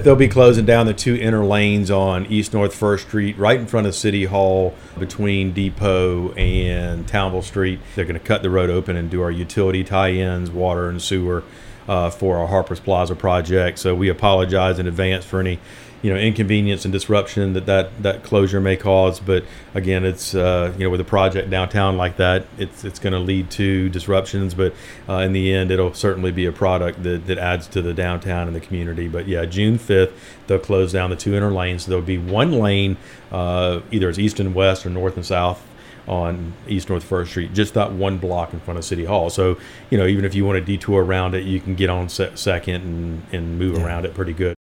they'll be closing down the two inner lanes on East North First Street, right in front of City Hall, between Depot and Townville Street. They're going to cut the road open and do our utility tie-ins, water and sewer, for our Harper's Plaza project. So we apologize in advance for any, inconvenience and disruption that closure may cause. But again, it's with a project downtown like that, it's going to lead to disruptions. But in the end, it'll certainly be a product that adds to the downtown and the community. But yeah, June 5th, they'll close down the two inner lanes. So there'll be one lane, either it's east and west or north and south on East North First Street, just that one block in front of City Hall. So, even if you want to detour around it, you can get on second and move around it pretty good.